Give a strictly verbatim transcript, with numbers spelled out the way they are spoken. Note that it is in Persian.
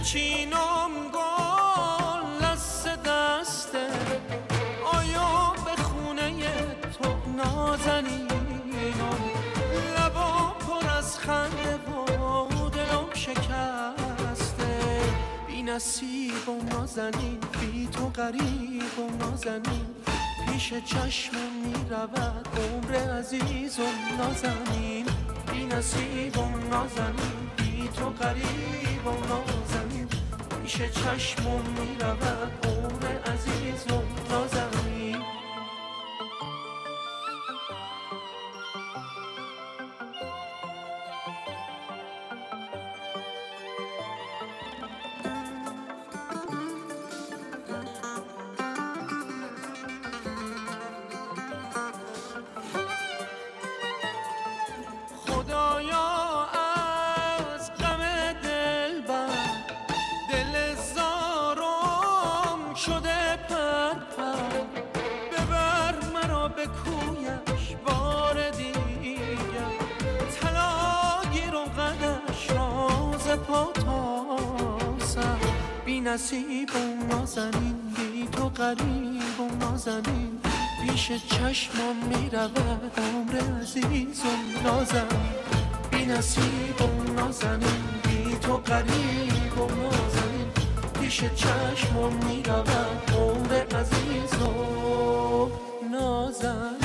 بچینم گل دست دسته، آیا به خونه تو نازنینم، لبا پر از خنده و دلم شکسته. بی نصیب و نازنین، بی تو غریب و نازنین، پیش چشمم میرود عمر عزیز و نازنین. بی نصیب و نازنین، بی تو غریب و نازنین، پیش چشمم میرود عمر عزیز و نازنین. خدایا از غم دلبر دل زارم شده پر پر، ببر مرا به کویش بار دیگر، طلا گیر و قدش راز پا تا سر. بی نصیب و نازنین، بی تو غریب و نازنین، پیش چشمم میرود عمر عزیز و نازنین. بی نصیب و نازنین، بی تو غریب و نازنین، پیش چشمم میرود عمر عزیز و نازنین.